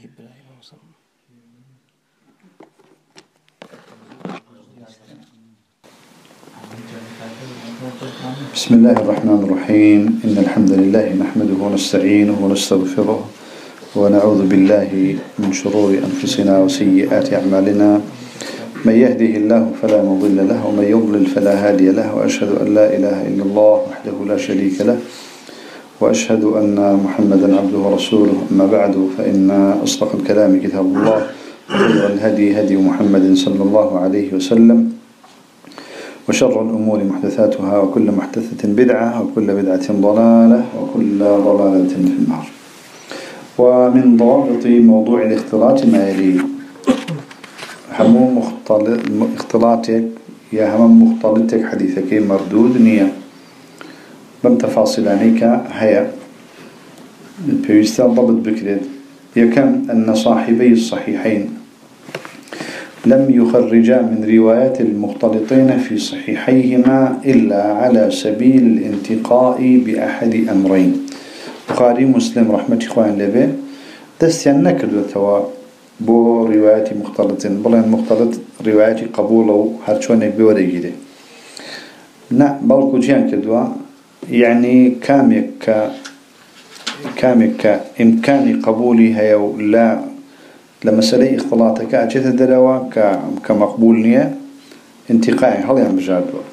إبراهيم وصلى. بسم الله الرحمن الرحيم. إن الحمد لله نحمده ونستعينه ونستغفره ونعوذ بالله من شرور أنفسنا وسيئات أعمالنا. من يهده الله فلا مضل له ومن يضلل فلا هادي له، وأشهد أن لا إله إلا الله وحده لا شريك له، وأشهد أن محمدا عبده ورسوله. أما بعد، فإن أصدق الكلام كتاب الله، وخير الهدي هدي محمد صلى الله عليه وسلم، وشر الأمور محدثاتها، وكل محدثة بدعة، وكل بدعة ضلالة، وكل ضلالة في النار. ومن ضوابط موضوع الاختلاط ما يلي: همو اختلاطك يا هم مختلطك حديثك مردود نية بم تفاصيلانيك هيا البيوستان ضبط بكرد. يكن أن صاحبي الصحيحين لم يخرجا من روايات المختلطين في صحيحيهما إلا على سبيل الانتقاء بأحد أمرين. بخاري مسلم رحمة إخوان لبه دستيان نكد وتوا بو روايات مختلطين بلان مختلط روايات قبوله هرشونك بوريجيده نا بلقو جيان كدوا، يعني كامك إمكان قبولي هيا لا لمسألة اختلاطك أجت الدلوة كمقبول نية انتقائي هل يعني بجادوا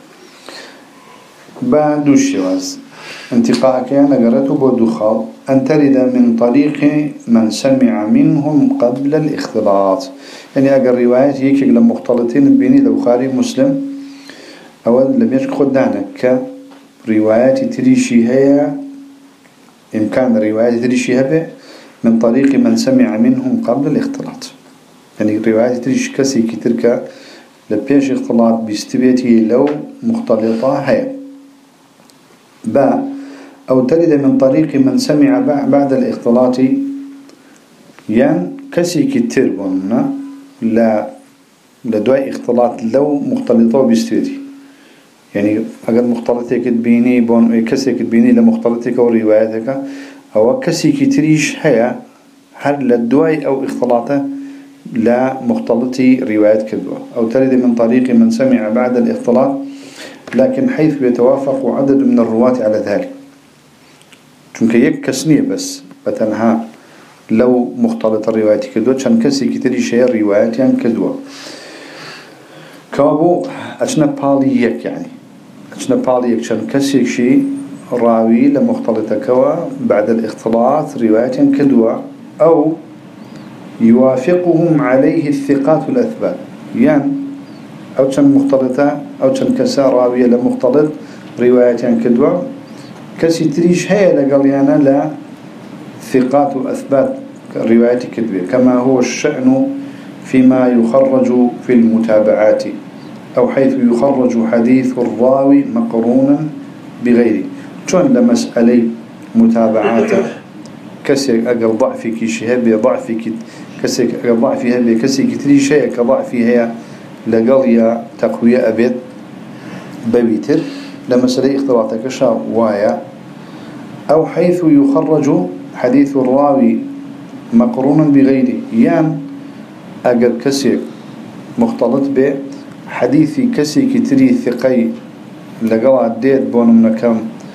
بعد الشواز انتقائك يعني قرأته بودخال أن ترد من طريق من سمع منهم قبل الاختلاط. يعني أقر روايات هيك لما مختلطين بيني البخاري مسلم أول لم يشك خدانا كروايات تريشي هي إمكان روايات تريشي هبه من طريق من سمع منهم قبل الاختلاط. يعني روايات تريش كسي كترك لبيش اختلاط بيستبيتي لو مختلطة هي أو ترد من طريق من سمع بعد الاختلاط، يعني كسي كتربنا لا لدواء اختلاط لو مختلطة بيستبيتي. يعني أقل مختلطك تبيني بون كسي كتبيني لمختلطك ورواياتك أو كسي كتريش هيا هل للدواء أو اختلاطه لا مختلطي روايات كذوة. أو ترد من طريق من سمع بعد الاختلاط لكن حيث يتوافق عدد من الرواة على ذلك، چونك يك كسنية بس بتنها لو مختلط الروايات كذوة كان كسي كتريش هيا روايات يعني كذوة كابو أجنى بالي يك، يعني أجنى بالي يك كان كسي شيء راوي لمختلطة كوا بعد الاختلاط رواية كدوى أو يوافقهم عليه الثقات الأثبات، يعني أو كان مختلطة أو كان كسا راوية لمختلط رواية كدوى كسي تريش هي لقليانا لا ثقات أثبات رواية كدوى، كما هو الشأن فيما يخرج في المتابعات أو حيث يخرج حديث الراوي مقرونا بغيره. شون لمسألة متابعات كسي أقل ضعفك شهبة ضعفك كسي أقل ضعفي هبة كسي كتري شيء كضعفي هي لقليا تقوية أبد ببيتر لمسألة اختلاطك شا وايا. أو حيث يخرج حديث الراوي مقرونا بغيره، يعني أقل كسي مختلط به حديثي كسي كتري ثقي لقلا ديت بون منكم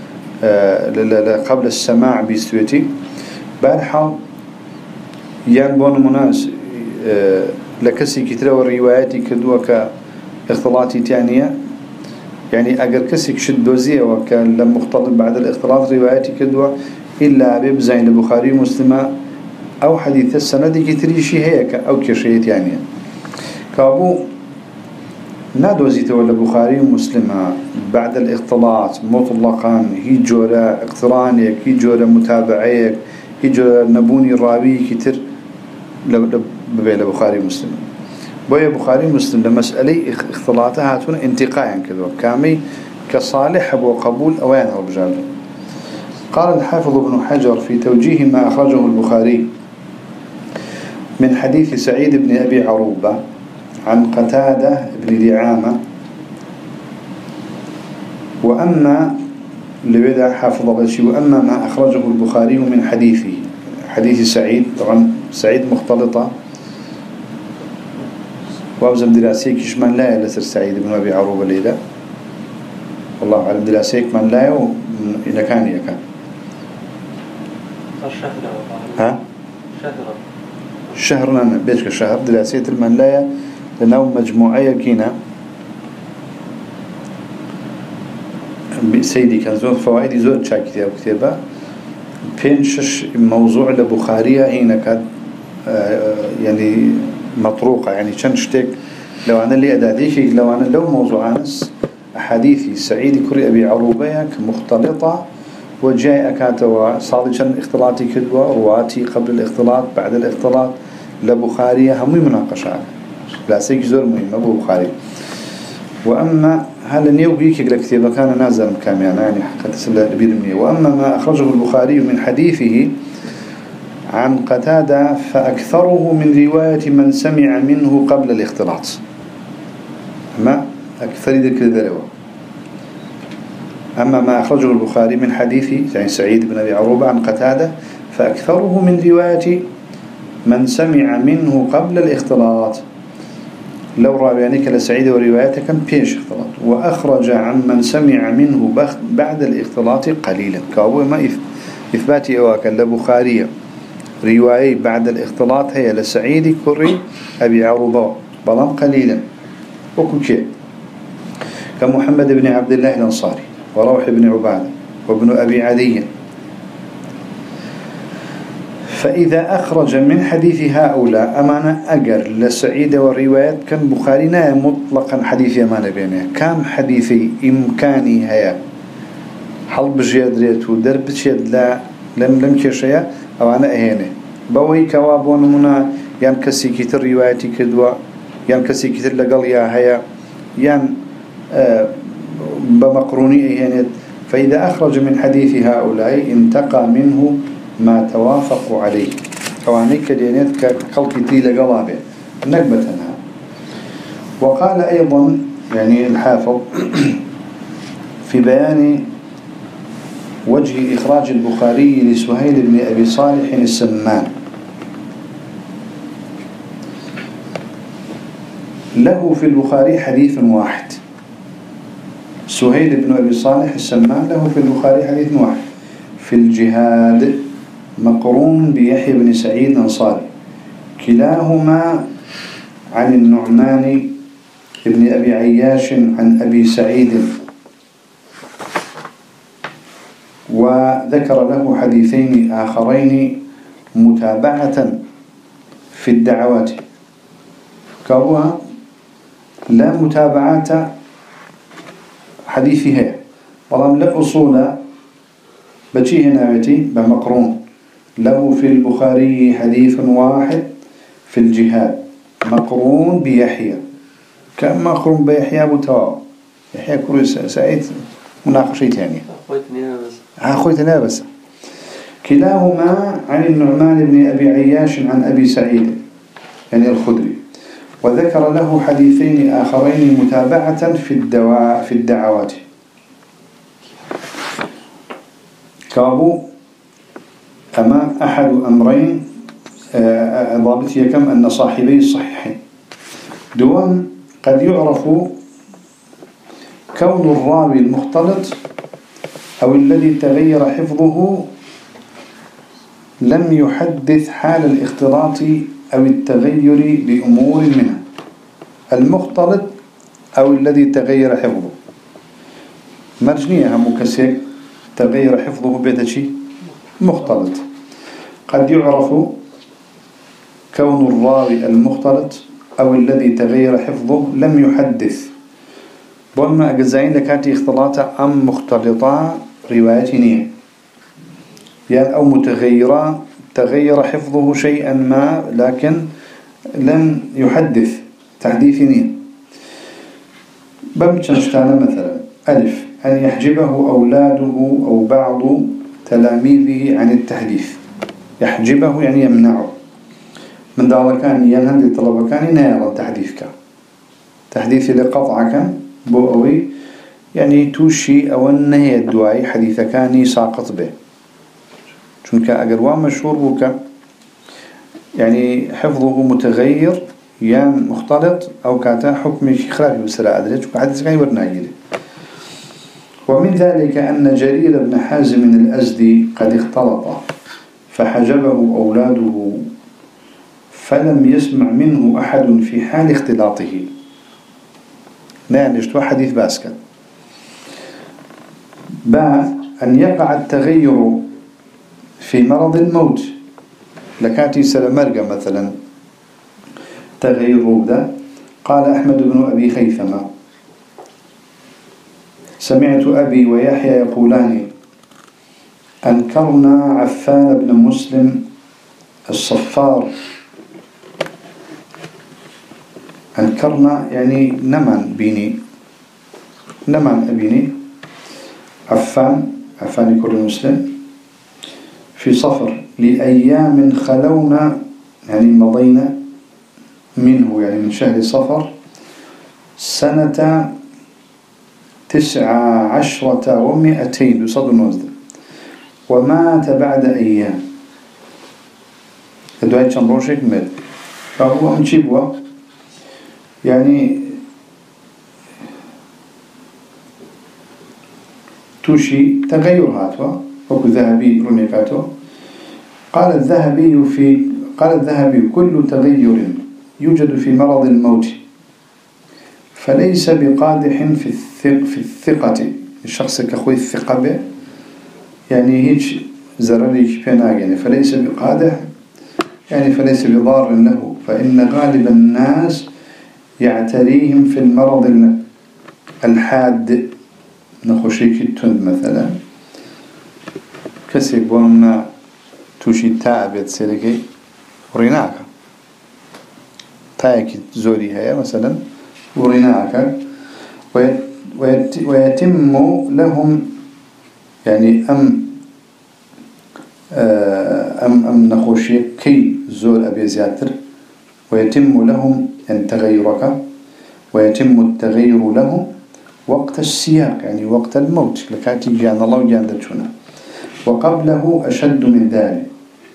قبل السماع بيستويتي بارحال يان بون مناس لكسي كتير والروايات كدوا كاختلاطي تانية، يعني أجر كسي كشد دوزية وكان لم مختلط بعد الاختلاط رواياتي كدوا إلا بيبزين البخاري مسلمة أو حديث السند كتريشي هيك أو كشيء تانية كابو نادوزيته ولا بخاري ومسلمة بعد الاختلاط مطلقا هي جورة اقترانيك هي جورة متابعيك هي جورة نبوني راوي كتير ببيل بخاري ومسلم. بويا بخاري ومسلم لمسألة اختلاطها هاتون انتقاء كذا كامي كصالح وقبول أوان الرجال. قال الحافظ ابن حجر في توجيه ما أخرجه البخاري من حديث سعيد بن أبي عروبة عن قتادة بن دعامة: وأما لبدا حافظ بشي وأما ما أخرجه البخاري من حديثه حديث سعيد طبعا سعيد مختلطة وابزم دراسيك من لا لسر سعيد بن أبي عروبة ليلة والله أعلم دراسيك من لا إذا كان يكان ها شهرنا بيشك شهر دراسية المنلاية لنوم مجموعية كينا سيدي كان زور فوائد زور شاكتيا وكتابة بينشش موضوع لبخارية هنا كانت يعني مطروقة يعني شنشتك لو أنا اللي أداديك لو أنا لو موضوع أنس أحاديثي سعيد كري أبي عروبية مختلطة وجاء أكاتوا صادقا اختلاطي كدوة رواتي قبل الاختلاط بعد الاختلاط لبخارية هم مناقشة لا سيك زور مهم أبو بخاري وأما هل نيوبيك الكتاب كان نازل كام يعني حقا تسلى البيرمية وأما ما أخرجه البخاري من حديثه عن قتادة فأكثره من رواية من سمع منه قبل الاختلاط ما أكثر ذلك الذروة أما ما أخرجه البخاري من حديث يعني سعيد بن أبي عروبة عن قتادة فأكثره من رواية من سمع منه قبل الاختلاط لو راويانك لسعيد وروايته كان بيش اختلاط وأخرج عن من سمع منه بعد الاختلاط قليلا كابو ما إثباتي أواكا لبخاري رواية بعد الاختلاط هي لسعيد كري أبي عروبة بلام قليلا وكل كمحمد بن عبد الله الأنصاري وروح بن عبادة وابن أبي عدي فإذا أخرج من حديث هؤلاء أمانة أجر لسعيد والروايات كان بخارينا مطلقا حديث أمانة بينه كام حديثي إمكاني هيا حلب جيادريت ودرب جياد لا لم كشيا أو أنا أهينه بوي كوابون منا يان كسي كتر روايتي كدوا يان كسي كتر لقل يا هيا يان بمقروني أهينت فإذا أخرج من حديث هؤلاء انتقى منه ما توافق عليه كوانيك دينيت كالكي تيل قلابه نكبتنا وقال أيضا يعني الحافظ في بيان وجه إخراج البخاري لسهيل بن أبي صالح السمان له في البخاري حديث واحد سهيل بن أبي صالح السمان له في البخاري حديث واحد في الجهاد مقرون بيحيى بن سعيد الأنصاري كلاهما عن النعمان بن أبي عياش عن أبي سعيد وذكر له حديثين آخرين متابعة في الدعوات كوها لا متابعة حديثها والله لا أصول بشي هنا بمقرون له في البخاري حديث واحد في الجهاد مقرون بيحيى كم مقرون بيحيى أبو تواب يحيى كروس سعيد مناقشة ثانية أخويتنا بس كلاهما عن النعمان بن أبي عياش عن أبي سعيد يعني الخدري وذكر له حديثين آخرين متابعة في الدعوات كابو أما أحد أمرين ضابطية كم أن صاحبي الصحيحين دوام قد يعرف كون الراوي المختلط أو الذي تغير حفظه لم يحدث حال الاختلاط أو التغير بأمور منها المختلط أو الذي تغير حفظه مرجنية مكسر تغير حفظه بيدشي مختلط قد يعرف كون الراوي المختلط أو الذي تغير حفظه لم يحدث بولما أجزائين لكانت اختلاطة أم مختلطة روايتين يعني أو متغيرة تغير حفظه شيئا ما لكن لم يحدث تحديثين بمتشنشتانا مثلا ألف أن يحجبه أولاده أو بعض تلاميذه عن التحديث يحجبه يعني يمنعه من ذلك كان ينهد الطلبة كان ينهر التحديث تحديث لقطعك بوأوي يعني توشي أو النهي الدواعي حديث كان ساقط به چونك أقر وان مشهور بك يعني حفظه متغير يان مختلط أو كاتا حكم خلافي بسراء أدريج وحديث كان يورناجيلي. ومن ذلك أن جرير بن حازم الأزدي قد اختلط فحجبه أولاده فلم يسمع منه أحد في حال اختلاطه. لا يعني اشتوى حديث باسكت أن يقع التغير في مرض الموت لكاتي سلمرقة مثلا تغير ذا. قال أحمد بن أبي خيثمة سمعت أبي ويحيى يقولان أنكرنا عفان بن مسلم الصفار. أنكرنا يعني نمان بيني نمان أبيني عفان كل مسلم في صفر لأيام خلونا يعني مضينا منه يعني من شهر صفر سنة 19 و200 بصد النوزد ومات بعد أيام. الدعاء تنروشك مات فهو أنشبه يعني توشي تغير هاتوا وكو ذهبي رميكاتو. قال الذهبي كل تغير يوجد في مرض الموت فليس بقادح في الثقة الشخص كأخوي الثقة به يعني هيج زرري كبيناغين فليس بقادح يعني فليس بضار له فإن غالب الناس يعتريهم في المرض الحاد نخشيك التند مثلا كسيك بونا توشي تابت سيركي وريناك تايك زوري هيا مثلا وريناك ويتم لهم يعني أم نخوشي كي زور أبي زياتر ويتم لهم أن تغيرك ويتم التغير لهم وقت السياق يعني وقت الموت لكاتي جان الله وجان دتشنا وقبله أشد من ذلك.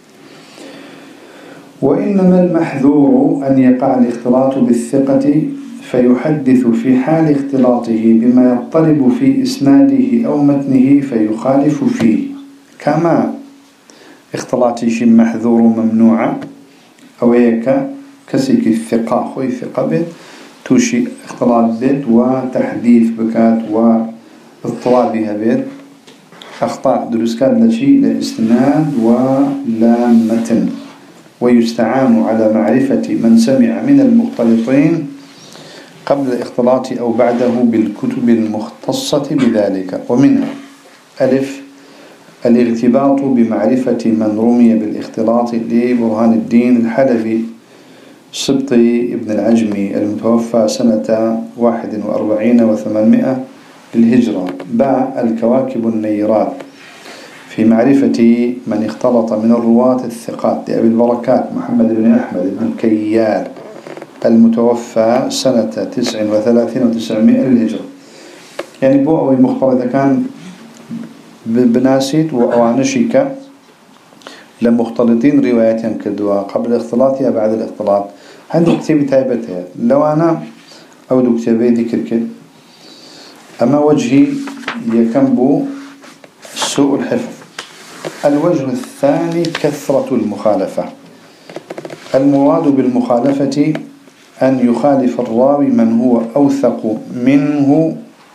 وإنما المحذور أن يقع الاختلاط بالثقة فيحدث في حال اختلاطه بما يضطرب في إسناده أو متنه فيخالف فيه كما اختلاطه محذور ممنوع أو هيك كسيك الثقة خوي ثقة بيت توشي اختلاط بيت وتحديث بكات واضطرابها بيت أخطاء دروسكات لشيء لإسناد ولا متن. ويستعان على معرفة من سمع من المختلطين قبل الاختلاط أو بعده بالكتب المختصة بذلك. ومنها ألف الارتباط بمعرفة من رمي بالاختلاط لبرهان الدين الحلبي سبطي ابن العجمي المتوفى سنة 41 و800 للهجرة. باء الكواكب النيرات في معرفة من اختلط من الرواة الثقات لأبي البركات محمد بن أحمد بن كيال المتوفى سنة 39 و900 للهجرة. يعني بوأوي مختلط كان بناسيت وأوانشيكا لمختلطين رواياتهم كدوا قبل الاختلاط بعد الاختلاط. عندي كتابي تايبتها لو أنا أود كتابي ذكر كده أما وجهي يكنبو سوء الحفظ. الوجه الثاني كثرة المخالفة. المراد بالمخالفة أن يخالف الراوي من هو أوثق منه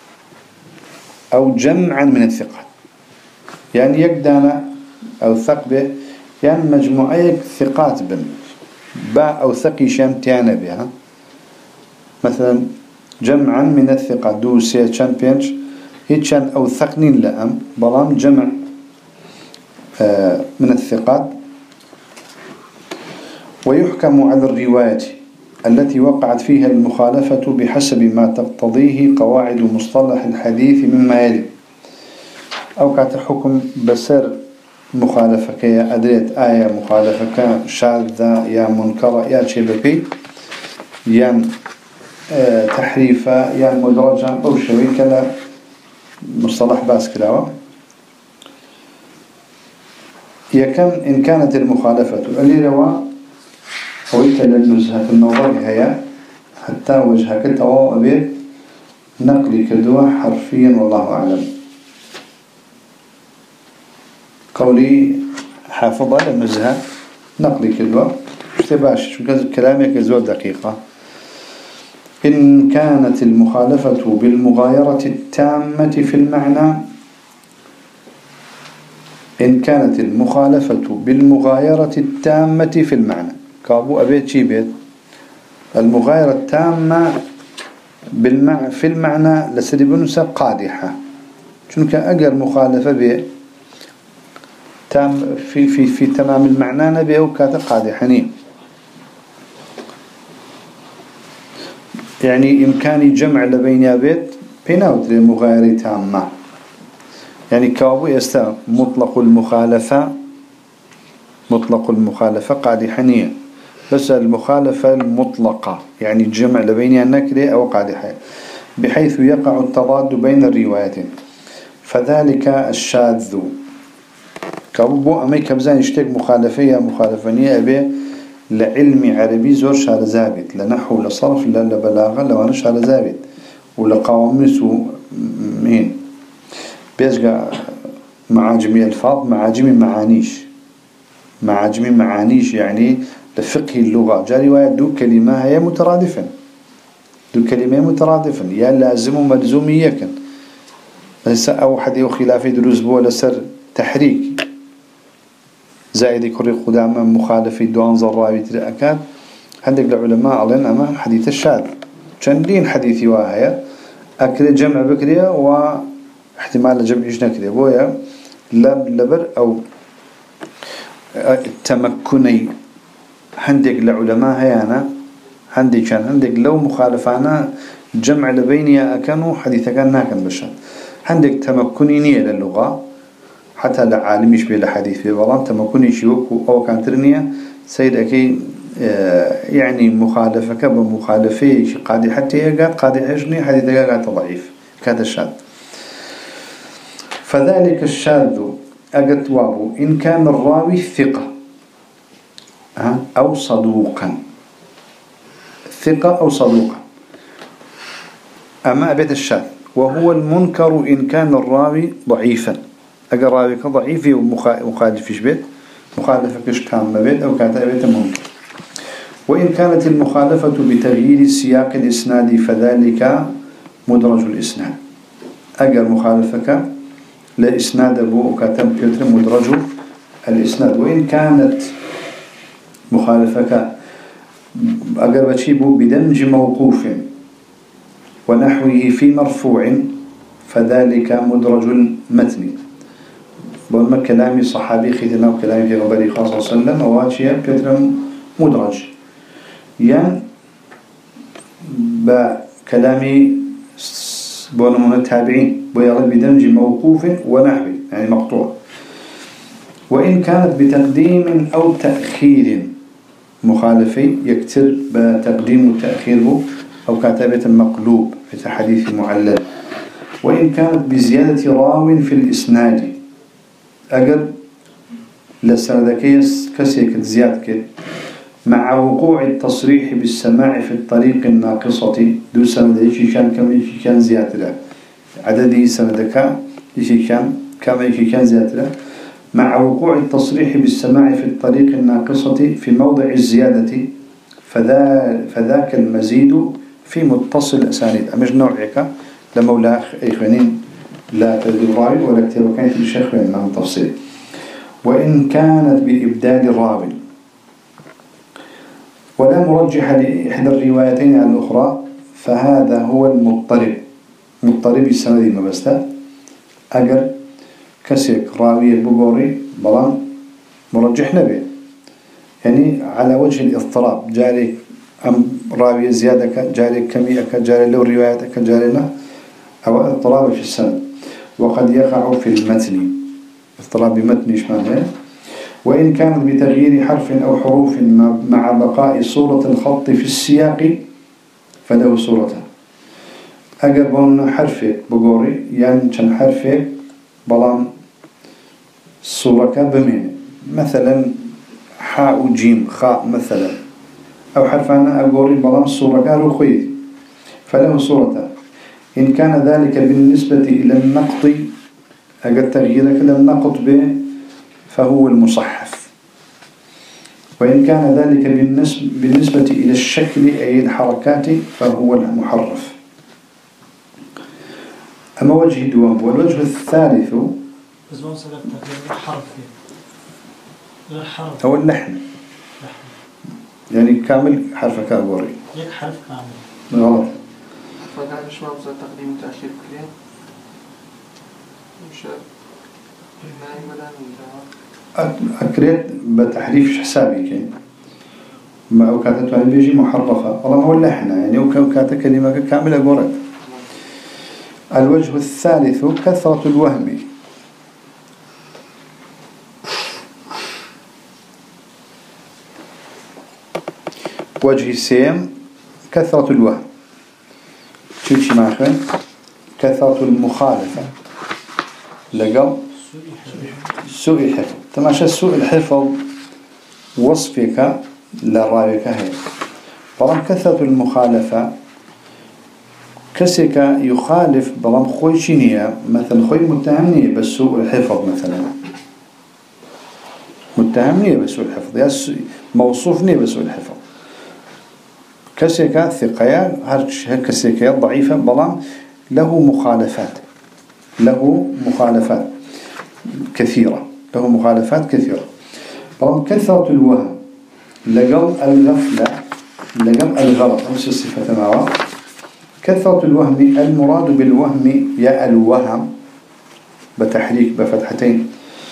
أو جمعا من الثقات يعني يقدانا أوثق به يعني مجموعية ثقات بن باء أوثقي شامتيانا بها مثلا جمعا من الثقات دو سي تشامبيونز هيتشان أوثقني لأم بلام جمع من الثقات. ويحكم على الرواية التي وقعت فيها المخالفة بحسب ما تقتضيه قواعد مصطلح الحديث مما يلي. أو كحكم بسر مخالفة كيا أدريت آية مخالفة كان شاذة يا منكرة يا شبكي يا تحريفة يا مدرجة أو شوي كلا مصطلح باسكلاوة. يكم إن كانت المخالفة اللي روا ويك للنزهة النظر هي حتى وجهك التواء به نقل كدوة حرفيا والله أعلم. قولي حافظة للنزهة نقل كدوة اشتباش شو كلامك زور دقيقة. إن كانت المخالفة بالمغايرة التامة في المعنى إن كانت المخالفة بالمغايرة التامة في المعنى كابو أبيت شي بيت المغايرة التامة في المعنى لسربنسة قادحة شنك أجر مخالفة به تام في تمام المعنى نبيه وكات قادحني يعني إمكاني جمع لبين بيت بيناوت للمغايرة تامة يعني كابو يستا مطلق المخالفة قادحنية بس المخالفة المطلقة يعني الجمع لبين النكرة أو قادحة بحيث يقع التضاد بين الروايتين فذلك الشاذ كابو أمي كبزان يشتك مخالفية مخالفانية أبي لعلم عربي زور شار زابت لنحو لصرف لبلاغة لو أنا شار زابت ولقوامس مين بيزقى معاجمي الفاظ معاجمي معانيش يعني لفقه اللغة جاء رواية دو كلمة هي مترادفة يا لازم وملزوم يكن بس أو حد خلافي دروس بو لسر تحريك زائد كري قدامى مخالفي دوان ضراوي ترأكاد عندك العلماء علينا أما حديث الشاذ شندين حديثي واهية أكل جمع بكرية واحتمال جمع يجنكرية بويا لبر أو التمكني عندك العلماء هيانا عندك لو مخالفانا جمع لبيني أكنوا حديث كان ناكن بشان عندك تمكني نية للغة حتى لعالم يشبه الحديث في بلان تمكني شيوك أو كان ترنية سيد أكي يعني مخالفة بمخالفة قادي حتى يقال قادي عجني حديث قاد ضعيف كهذا الشاذ فذلك الشاذ أجت وابو إن كان الراوي ثقة أو صدوقا أما أبيت الشاذ وهو المنكر إن كان الراوي ضعيفا أجر راوي ضعيف ومخالف بيت مخالفة كشتام بيت أو كاتب بيت منكر وإن كانت المخالفة بتغيير سياق الإسناد فذلك مدرج الإسناد أجر مخالفك لإسناد أبو كاتب بيتر مدرج الإسناد وإن كانت مخالفك أجر بتشيبه بدمج موقوف ونحوه في مرفوع فذلك مدرج المتن بولما كلامي صحابي ختنا وكلامي في غبري خاصة صلى الله عليه وسلم واتشيا بيتر مدرج يعني بكلامي بولما التابعين ويغلب بدمج موقوف ونحوه يعني مقطوع وإن كانت بتقديم أو تأخير مخالفي يكتر بتقديم وتأخيره أو كاتبة مقلوب في حديث معلل وإن كانت بزيادة راو في الإسناد أجل لسردكيس كسيك زيادة مع وقوع التصريح بالسماع في الطريق الناقصة دو سند إيشي كان كم إيشي كان زيادة عددي سندك إيشي كان كم إيشي كان زيادة مع وقوع التصريح بالسماع في الطريق الناقصة في موضع الزيادة فذاك المزيد في متصل أسانيد أمش نوعك لمولا إخوانين لا تدري راوي ولا كتير كانت الشيخ وإنهم تفصيل وإن كانت بإبدال الراوي ولا مرجح لإحدى الروايتين عن الأخرى فهذا هو مضطرب السند المبسطة أجر كسيك راوي البقوري بلان مرجح نبي يعني على وجه الاضطراب جاري أم راوي زيادة جاري كمية جاري له روايتك جارينا أو اضطراب في السند وقد يقع في المتن اضطراب بمتن إشمعنى وإن كانت بتغيير حرف أو حروف مع بقاء صورة الخط في السياق فله صورته أقربون حرفك بقوري يعني كان حرفك بلان صورك بمين مثلا حاء جيم خاء مثلا أو حرفان أقوري بلام الصورة قالوا خير فله صورتان. إن كان ذلك بالنسبة إلى النقط أجد تغييرك للنقط به فهو المصحف، وإن كان ذلك بالنسبة إلى الشكل أي الحركات فهو المحرف. أما وجه الدوام والوجه الثالث هو اللحن، يعني كامل حرف كابوري حرف كامل غلط. فقال مش مابزة تقديم وتأخير كلين مش أكريت بتحريف حسابي كين ما أوكاتت يعني بيجي محرفة والله هو اللحن يعني أوكات كلمة كاملة قرأت. الوجه الثالث كثرة الوهم. وجه السيم كثرة الوهم. شو معك كثرة المخالفة لقل سوء الحفظ. تماشى سوء الحفظ وصفك لراويك هي برام كثرة المخالفة كسك يخالف برام خوي شنية مثلا خوي متهمني بس سوء الحفظ مثلا متهمني بس سوء الحفظ موصوفني بس سوء الحفظ كسك ثقيا هالكسك ضعيفة برام له مخالفات كثيرة برام كثرة الوهم لقل الغفلة لقل الغلط نفس الصفة معه. كثرة الوهم المراد بالوهم يا الوهم بتحريك بفتحتين.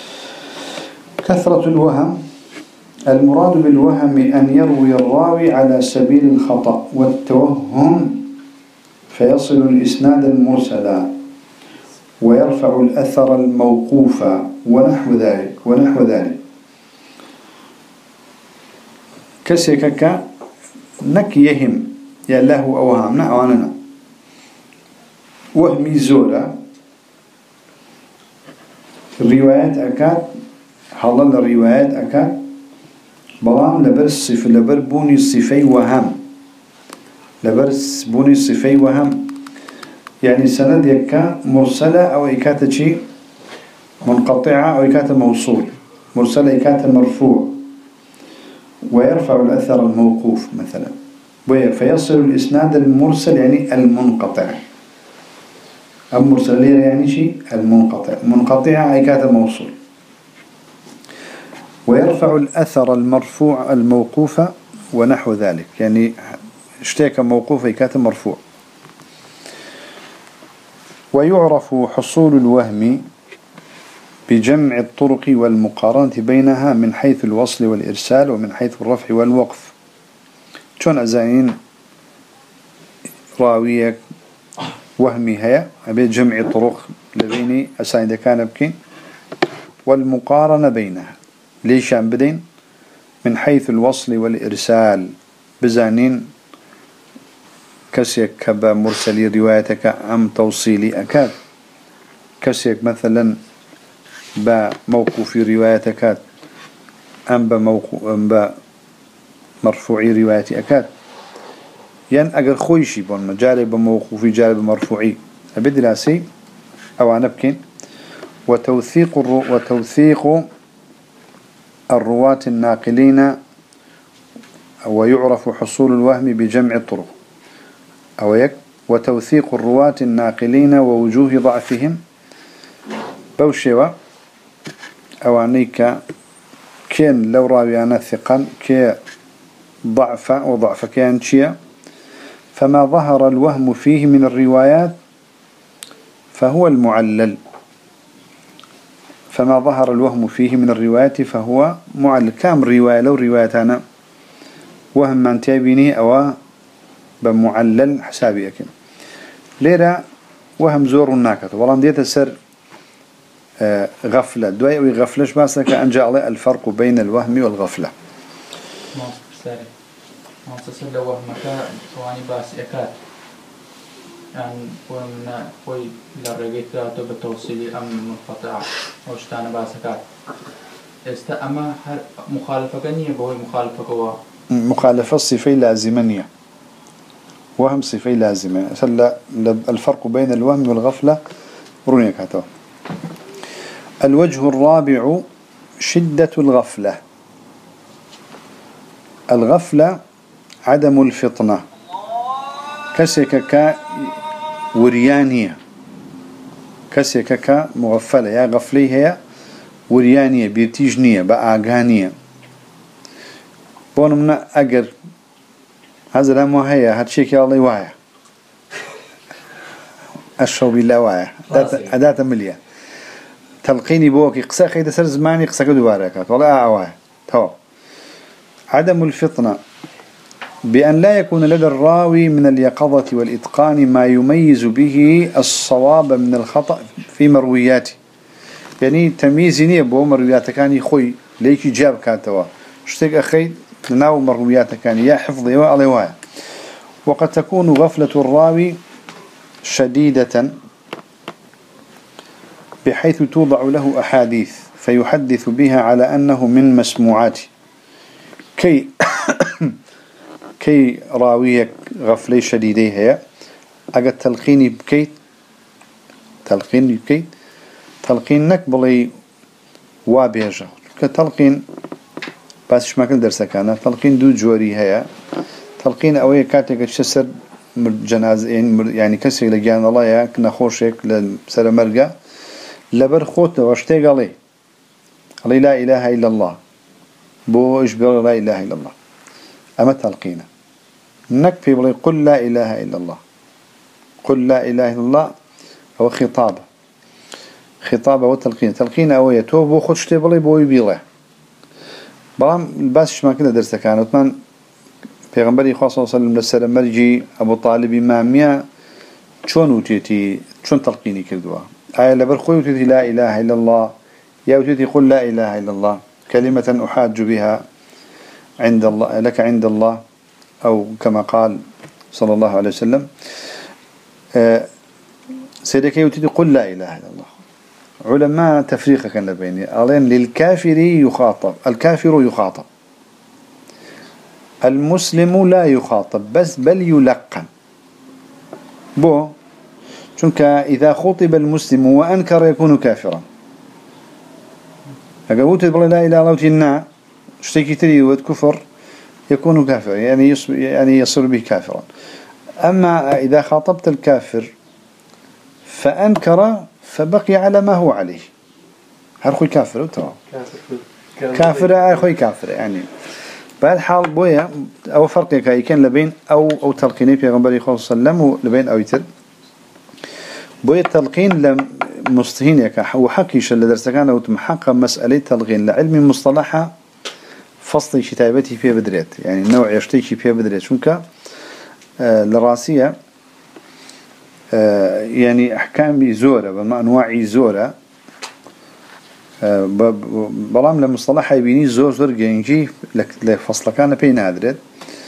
كثرة الوهم المراد بالوهم أن يروي الراوي على سبيل الخطأ والتوهم فيصل الإسناد المرسلا ويرفع الأثر الموقوف ونحو ذلك كسيكك نك يهم يا الله أوهامنا أواننا وهمي زورة الروايات أكاد حلال الروايات أكاد بلام لبر بوني الصفي وهم يعني سند يكا مرسلة أو إكاتة شيء منقطعة أو إكاتة موصول مرسلة إكاتة مرفوع ويرفع الأثر الموقوف مثلا فيصل الإسناد المرسل يعني المنقطع. المرسل يعني شيء منقطع إكاتة موصول ويرفع الأثر المرفوع الموقوف ونحو ذلك يعني اشتيك موقوف إكاتة مرفوع. ويعرف حصول الوهم بجمع الطرق والمقارنة بينها من حيث الوصل والإرسال ومن حيث الرفع والوقف. شون أزاين راويك وهمي هيا أبي جمع طرق لبيني أساين كان بكين والمقارنة بينها ليش عم بدين من حيث الوصل والإرسال بزانين كسيك كبا مرسلي روايتك أم توصيلي أكاد كسيك مثلا بموقوف روايتك أم بمرفوعي روايتي أكاد يعني أجر خويشي بون جالب موقوفي جالب مرفوعي أبدي لاسي أو نبكين. وتوثيق الرواة الناقلين ويعرف حصول الوهم بجمع الطرق وتوثيق الرواة الناقلين ووجوه ضعفهم بوشوا أوانيك كين لو راويانا ثقا كي وضعف كان شيا فما ظهر الوهم فيه من الروايات فهو المعلل كام رواية لو روايتنا وهم من تابيني أو بمعلل حسابي أكين ليرا وهم زور الناكت والله ديت السر غفلة دوائي وغفلش باسا كأن جاء الفرق بين الوهم والغفلة. ما تصل وهمك ثواني باس إكاد يعني ومن خوي لرجيت راتب التوصيلي أم منقطع وشتان باس إكاد أما مخالفة كنية بوي مخالفة قوة مخالفة صفة لازمانية، وهم صفة لازمة. هلا الفرق بين الوهم والغفلة رونيك هاتوا. الوجه الرابع شدة الغفلة. الغفلة عدم الفطنة، كسكك وريانية، كسكك مغفلة يا غفلي هي وريانية بيرتيجنية بأعقانية. بونمنا أجر هذا لا ما هي هاتشيك يا الله واعي أشرب بالله واعي أداة مليا تلقيني بوكي قصة خيدة سر زماني قصة كدو باركات والله أعواه تو. عدم الفطنة بأن لا يكون لدى الراوي من اليقظة والإتقان ما يميز به الصواب من الخطأ في مروياته. يعني تمييزني بو مروياته كان يخوي ليك جاب كاتوا اشتاق أخي ناو مروياته كان يا حفظي والله واعي. وقد تكون غفلة الراوي شديدة بحيث توضع له أحاديث فيحدث بها على أنه من مسموعات كي راويك غفلي شديدي هي أجد تلقيني بكيت تلقين نكبلي وابيجا كتلقين بس ما كل درسك أنا تلقين دو جوري هي تلقين أوي كاتك تشسر جناز يعني كسر لجان الله يا كنا خوشك لسر مرجع لبر خوت واشتاق عليه لا إله إلا الله بو إجبار لا إله إلا الله أما تلقينا نكفي بلي قل لا إله إلا الله قل لا إله إلا الله هو خطابة وتلقين تلقين أو يتوب وخدش تبلي بوي بيله برام بس ما كده درس كان وثمان پیغمبري خاصة صلى الله عليه وسلم مرجي أبو طالب إمامية شون وتيتي شون تلقيني كردوا آية لبرخوي وتيتي لا إله إلا الله يا وتيتي قل لا إله إلا الله كلمة أحاج بها عند الله لك عند الله أو كما قال صلى الله عليه وسلم سيدك وتيتي قل لا إله إلا الله. علماء تفريق كان بيني ألين للكافر يخاطب الكافر يخاطب المسلم لا يخاطب بس بل يلقن بو چونك إذا خطب المسلم وأنكر يكون كافرا أقولت بلا لا إله إلا الله تنا اشتكي تري وكفر يكون كافرا يعني يصير به كافرا. أما إذا خاطبت الكافر فأنكر فبقي على ما هو عليه هرخوي كافر وترى كافر هرخوي كافر يعني بعد حال بويا أو فرق كان لبين أو تلقيني في غنبري صلى الله عليه وسلم لبين أو يتر بويا التلقين لم مستهين يكا وحكيش اللي درس كان أو تمحقق مسألة تلقين لعلم مصطلحة فصل كتابتي فيها بدريت يعني نوع يشتكي فيها بدريت شنك لراسية يعني أحكام زورة بما أنواع زورة بلام لمصطلح يبيني زور جنجي لفصل كان بين هادرت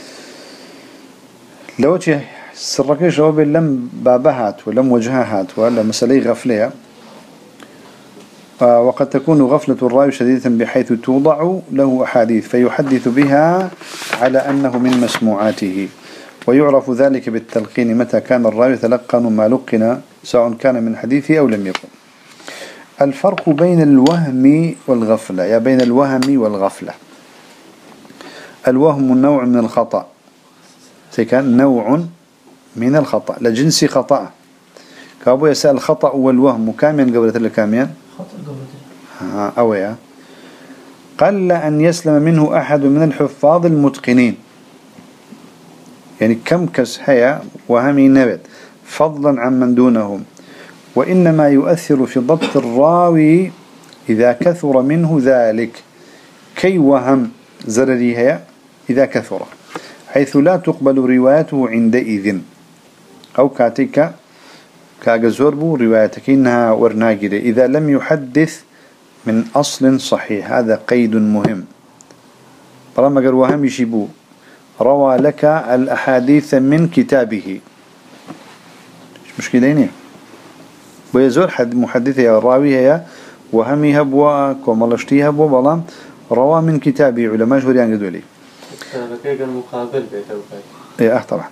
لو تي سرك جواب لم بابهات ولم وجهات ولا مسألة غفلة وقد تكون غفلة الراوي شديدة بحيث توضع له أحاديث فيحدث بها على أنه من مسموعاته ويعرف ذلك بالتلقين متى كان الراوي يتلقن ما لقن سواء كان من حديثه أو لم يكن. الفرق بين الوهم والغفلة يا بين الوهم والغفلة. الوهم نوع من الخطأ كان نوع من الخطأ لجنس خطأ كابو يسأل الخطأ والوهم كاميا قبل كاميا أويا قل أن يسلم منه أحد من الحفاظ المتقنين يعني كم كس هيا وهمي نبت فضلا عن من دونهم وإنما يؤثر في ضبط الراوي إذا كثر منه ذلك كي وهم زرري هيا إذا كثر حيث لا تقبل روايته عندئذ أو كاتك كاجزوربو روايتك إنها ورناجرة إذا لم يحدث من أصل صحيح. هذا قيد مهم طالما قال وهم يشيبو روى لك الأحاديث من كتابه مش مشكلة ويزور حد محدث يا راوي هي وهمي هبوا كمالشتي هبوا بلام روى من كتابه علماء جوريان قدولي لكن المقابل بيتوقع إيه طبعا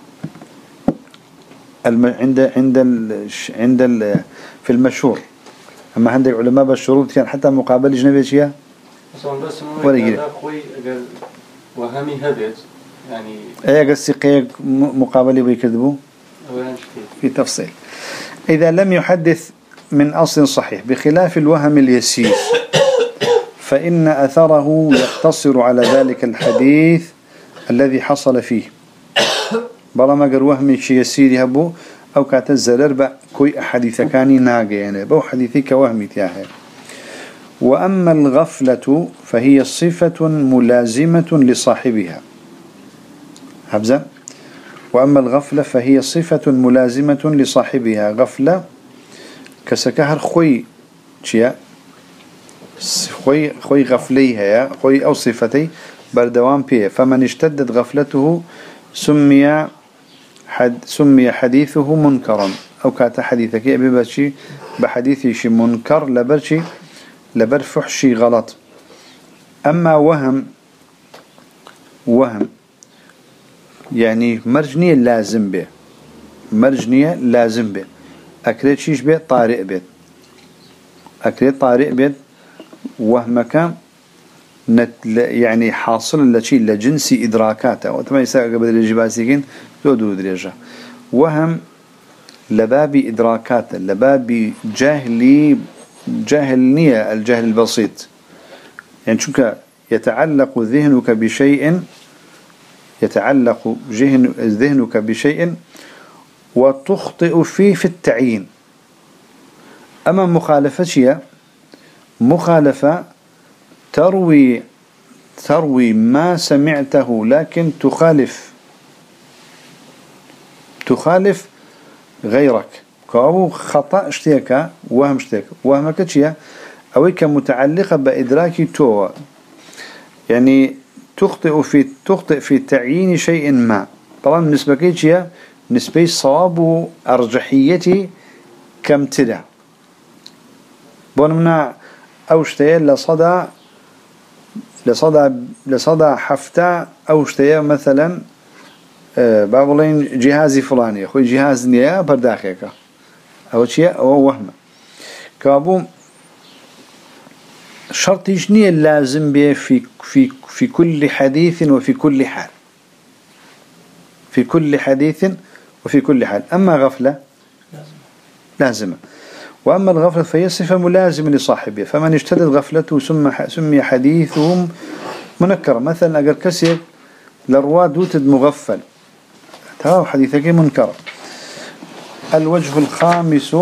في المشهور. أما عندك علماء بالشروط كان حتى مقابل أجنبي شيء بس ولا يجي أخوي أجل وهمي هبت يعني أي قصة مقابلة بيكذبوا في تفصيل. إذا لم يحدث من أصل صحيح بخلاف الوهم اليسير فإن أثره يقتصر على ذلك الحديث الذي حصل فيه بلا ما قر وهمي شيء يسير يهبو أو كات الزرر بقى كوي حديث كاني ناقة يعني بو حديثي كوهمي تياهي. وأما الغفلة فهي صفة ملازمة لصاحبها هبزة. وأما الغفلة فهي صفة ملازمة لصاحبها غفلة كسكهر خوي شيا خوي غفليها خوي أو صفتي بردوام بيه. فمن اشتدت غفلته سمي حديثه منكرا أو كات حديثك أبي بشي بحديثي شي منكر لبر فحشي غلط. أما وهم يعني مرجنية لازم به أكريت شيش بيت طارئ بيت وهمك يعني حاصل لشيء لجنسي إدراكاته وتما يساق قبل الجباسيين دو درجة. وهم لباب إدراكاته لباب جاهلية الجهل البسيط يعني شوك يتعلق ذهنك بشيء وتخطئ فيه في التعيين. أما مخالفة تروي ما سمعته لكن تخالف غيرك كأو خطأ اشتيك وهم اشتيك وهمك تشيا أويك متعلقة بإدراك تو يعني تخطئ في تعيين شيء ما طبعا نسبة كيتشيا نسبة صواب أرجحيتي كم تدع بونمنا أو اشتيا لصدى حفتا أو اشتيا مثلا بابلين جهازي فلاني أخوي جهاز نيا برداخيك أو شيء أو وهم كابو شرط يجني اللازم به في كل حديث وفي كل حال أما غفلة لازمة. وأما الغفلة فهي صفة ملازمة لصاحبه فمن اشتدت غفلته سمي حديثهم منكر. مثلا أجر كسر لرواد دوتد مغفل ترى حديثك منكر. الوجه الخامس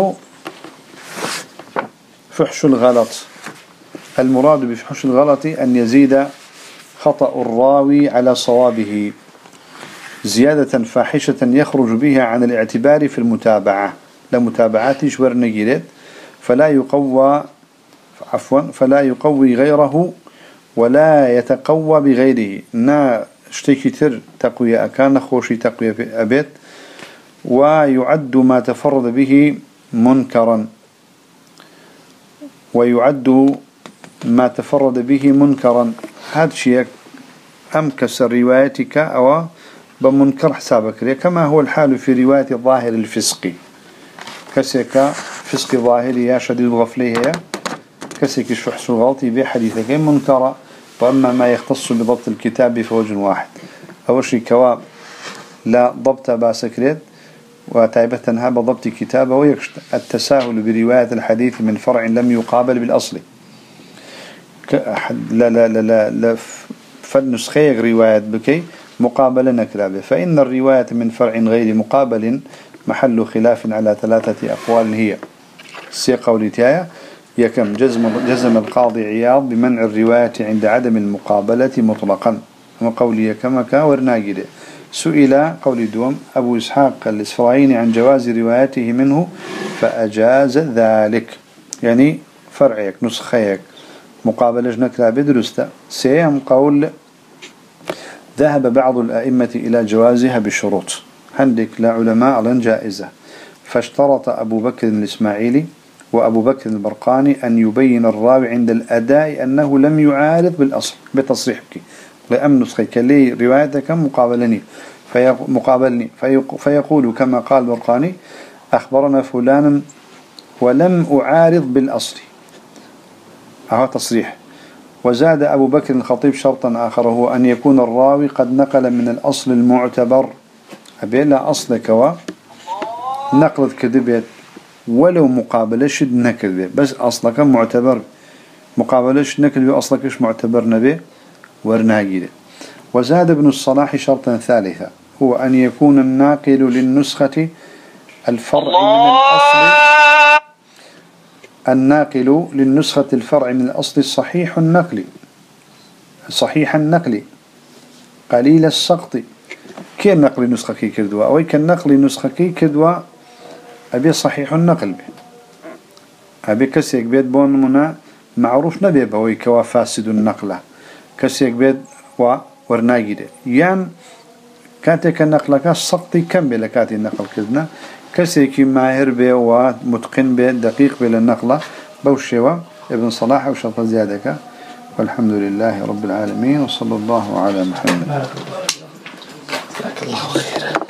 فحش الغلط. المراد بفحش الغلط أن يزيد خطأ الراوي على صوابه زيادة فاحشة يخرج بها عن الاعتبار في المتابعة لمتابعات شور نجيرت فلا يقوي غيره ولا يتقوى بغيره اشتكتر تقوية كان خوشي تقوية في أبيت ويعد ما تفرد به منكرا هذا شيء أمكس روايتك أو بمنكر حسابك كما هو الحال في رواية الظاهر الفسقي كسك فسق ظاهري يا شديد غفله كسك شحس غلطي بحديثك منكرا. وأما ما يختص بضبط الكتاب فوجه واحد أول شيء كواب لا ضبط باسكريت وتعبتها بضبط كتابه ويكشت التساهل برواية الحديث من فرع لم يقابل بالأصل لا فالنسخية رواية بكي مقابلة نكرابه. فإن الرواية من فرع غير مقابل محل خلاف على 3 أقوال هي قولتها يكم جزم القاضي عياض بمنع الرواية عند عدم المقابلة مطلقا وقولي كما كاورناجده. سئل قول دوم أبو إسحاق الإسفرايني عن جواز روايته منه فأجاز ذلك يعني فرعيك نسخيك مقابلة نكرا بدرسته. سيهم قول ذهب بعض الأئمة إلى جوازها بالشروط عندك لا علماء على جائزة فاشترط أبو بكر الإسماعيلي وأبو بكر البرقاني أن يبين الراوي عند الأداء أنه لم يعارض بالأصل بتصريحك لأم نسخة كلي روايتك مقابلني فيقول كما قال برقاني أخبرنا فلانا ولم أعارض بالأصل. هذا تصريح. وزاد أبو بكر الخطيب شرطا آخر هو أن يكون الراوي قد نقل من الأصل المعتبر أبي لا أصلك ونقلت كذبت ولو مقابلش نكذب بس أصلك معتبر مقابلش نكذب أصلكش معتبر نبي ورناجيل. وزاد ابن الصلاح شرطا ثالثا هو أن يكون الناقل للنسخة الفرع من الأصل الناقل للنسخة الفرع من الأصل صحيح النقل قليل السقط. كي نقل نسخة كي كردوا أو كالنقل نسخة كي كردوا أبي صحيح النقل به أبي كسيك بيت بون منا معروف نبي بوي كوا فاسد النقلة كسيك بيت ورناجده يعني كاتك النقلة سقطي كم بلكاتي النقل كذنا كسيك ماهر به ومتقن به دقيق به للنقلة بوشوا ابن صلاح وشرط زيادك. والحمد لله رب العالمين وصلى الله على محمد. جزاك الله خير.